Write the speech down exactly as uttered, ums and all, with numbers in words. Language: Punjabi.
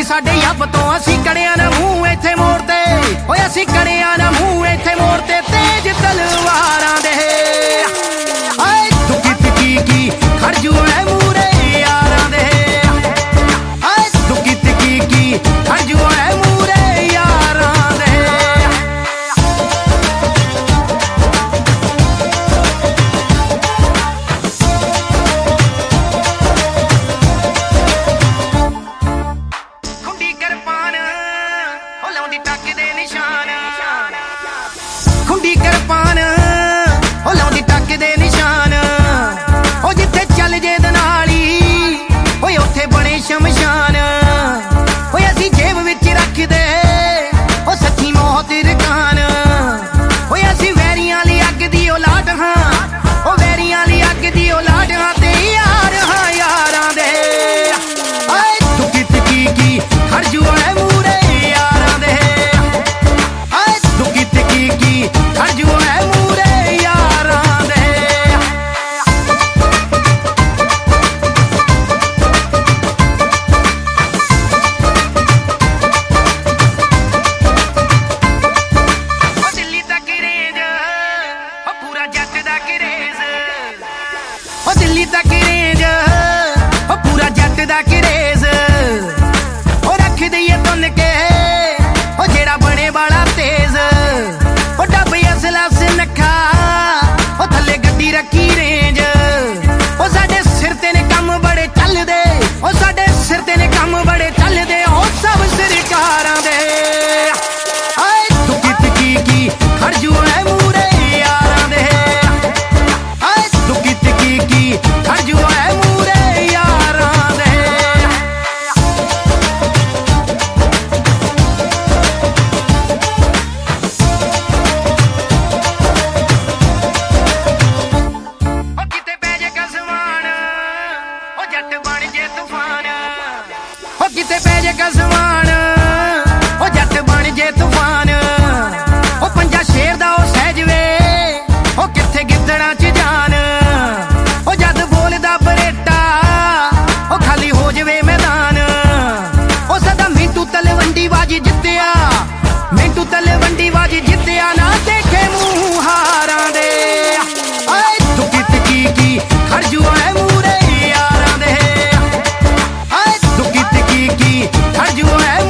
ਸਾਡੇ ਅੱਬ ਤੋਂ ਅਸੀਂ ਕੜਿਆਂ ਨਾ ਮੂੰਹ ਇੱਥੇ ਮੋੜ ਤੇ ਓਏ ਅਸੀਂ ਕੜਿਆਂ ਨਾ ਮੂੰਹ ਇੱਥੇ ਮੋੜ ਤੇ ਤੇਜ ਤਲਵਾਰਾਂ ਦੇ ਆਏ ਦੁੱਕੀ ਤਿੱਕੀ ਕੀ ਖੜ ਜੂ ਐ ਮੂਰੇ ਯਾਰਾਂ ਦੇ ਆਏ ਦੁੱਕੀ ਤਿੱਕੀ ਕੀ ਖੜ ਜੂ ਐ ਮੂਰੇ ਯਾਰਾਂ ਦੇ ਖੁੰਡੀ ਕਿਰਪਾਨ ਉਹ ਲਾਉਂਦੀ ਟੱਕ ਦੇ ਨਿਸ਼ਾਨ ਖੁੰਡੀ ਕਿਰਪਾਨ ਉਹ ਲਾਉਂਦੀ ਟੱਕ ਦੇ ਨਿਸ਼ਾਨ ਉਹ ਜਿੱਥੇ ਚੱਲ ਜੇ ਦਨਾਲੀ ਓਏ ਉੱਥੇ ਬਣੇ ਸ਼ਮਸ਼ਾਨ ਓਏ ਅਸੀਂ ਜੇਬ ਵਿੱਚ ਰੱਖਦੇ ਉਹ ਸੱਚੀ ਮੌਤ ਰਕਾਨ ਓਏ ਅਸੀਂ ਵੈਰੀਆਂ ਲਈ ਅੱਗ ਦੀ ਔਲਾਦ ਹਾਂ ਉਹ ਵੈਰੀਆਂ ਲਈ ਅੱਗ ਦੀ ਔਲਾਦ ਹਾਂ ਤੇ ਯਾਰ ਹਾਂ ਯਾਰਾਂ ਦੇ ਆਏ ਦੁੱਕੀ ਤਿੱਕੀ ਕੀ ਖੜ ਜੂ ਐ ਮੂਰੇ ਯਾਰਾਂ ਦੇ ਆਏ ਦੁੱਕੀ ਤਿੱਕੀ ਕੀ ਖੜ ਜੂ ਐ ਮੂਰੇ ਯਾਰਾਂ ਦੇ ਉਹ ਦਿੱਲੀ ਤੱਕ ਰੇਂਜ ਉਹ ਪੂਰਾ ਜੱਟ ਦਾ ਕਰੇਜ਼ ਉਹ ਦਿੱਲੀ ਤੱਕ ਰੇਂਜ ਉਹ ਪੂਰਾ ਜੱਟ ਦਾ ਕਰੇਜ਼ ਉਹ ਰੱਖ ਦਈਏ ਤੁੰਨ ਕੇ ਉਹ ਜਿਹੜਾ ਬਣੇ ਵਾਲਾ ਤੇਜ਼ ਉਹ ਡੱਬ ਅਸਲਾ ਨੱਖਾ ਉਹ ਥੱਲੇ ਗੱਡੀ ਰੱਖੀ ਰੇਂਜ ਉਹ ਸਾਡੇ ਸਿਰ ਤੇ ਨੇ ਕੰਮ ਬੜੇ ਚੱਲਦੇ ਉਹ ਸਾਡੇ ਸਿਰ ਤੇ ਨੇ ਕੰਮ ਬੜੇ ਚੱਲਦੇ ਉਹ ਸਭ ਸਰਕਾਰਾਂ ਦੇ ਆਏ ਦੁੱਕੀ ਤਿੱਕੀ ਕੀ ਖੜ ਜੂ ਐ ਮੂਰੇ ਯਾਰਾਂ ਦੇ ਆਏ ਦੁੱਕੀ ਤਿੱਕੀ ਕੀ ਖੜ ਜੂ ਐ ਮੂਰੇ ਯਾਰਾਂ ਦੇ ਉਹ ਕਿਤੇ ਪੈ ਜੇ ਕਸਮਾਨ ਉਹ ਜੱਟ ਬਣ ਜੇ ਤੂਫਾਨ ਉਹ ਕਿਤੇ ਪੈ ਜੇ ਕਸਮਾਨ ਉਹ ਜੱਟ ਬਣ ਜੇ ਤੂਫਾਨ ਉਹ ਪੰਜਾ ਸ਼ੇਰ ਦਾ ਉਹ ਸਹਿਜ ਵੇ ਉਹ ਕਿੱਥੇ ਗਿੱਦੜਾਂ ਚ ਜਾਨ ਉਹ ਜਦ ਬੋਲਦਾ ਬਰੇਟਾ ਉਹ ਖਾਲੀ ਹੋ ਜਵੇ ਮੈਦਾਨ ਉਹ ਸਦਾ ਮਿੰਟੂ ਤਲਵੰਡੀ ਬਾਜੀ ਜਿੱਤਿਆ ਮਿੰਟੂ ਤਲਵੰਡੀ ਬਾਜੀ ਜਿੱਤਿਆ ਨਾ ਦੇਖੇ ਮੂੰਹ ਹਾਰਾਂ ਦੇ ਆਏ ਦੁੱਕੀ ਤਿੱਕੀ ਕੀ ਖੜ ਜੂ ਐ ਮੂਰੇ ਯਾਰਾਂ ਦੇ ਆਏ ਦੁੱਕੀ ਤਿੱਕੀ ਕੀ ਖੜ ਜੂ ਐ